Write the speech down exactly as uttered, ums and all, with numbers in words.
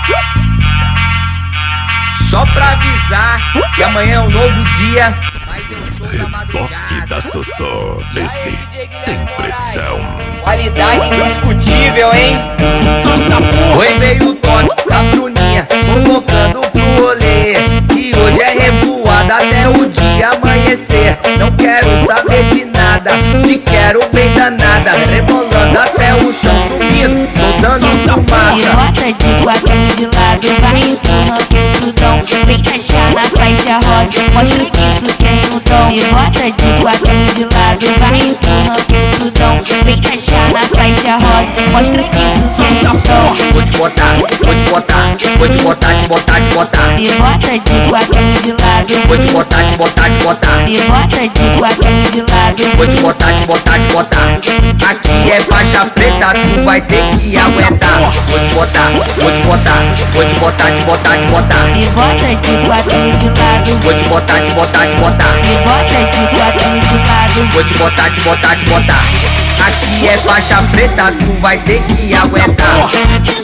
Só pra avisar que amanhã é um novo dia. Mas eu sou da madrugada. Reboque da Sossô, esse tem pressão. Qualidade indiscutível, hein? Foi meio o toque da Bruninha, convocando pro rolê. E hoje é revoada até o dia amanhecer. Não quero saber de nada, te quero bem danada. Rebolando até o chão, subindo, soltando fumaça. Bota de quatro de lado, vai empurrando o tudão. Vem taxar na faixa rosa, mostra que tu tem o dom. E bota de quatro de lado, vai empurrando o tudão. Vem taxar na faixa rosa, mostra que tu tem o dom. Vou te botar, vou te botar, vou te botar, te botar, te botar. E bota de quatro de lado, Vou te botar, te botar, te botar. e bota de quatro de lado. Vou te botar, te botar, te botar. Aqui é faixa preta, tu vai ter que aguentar. Vou te botar, vou te botar, vou te botar, te botar, te botar. E bota de quatro de lado, Vou te botar, te botar, te botar. e bota de quatro de lado. Vou te botar, te botar, te botar. Aqui é faixa preta, tu vai ter que aguentar.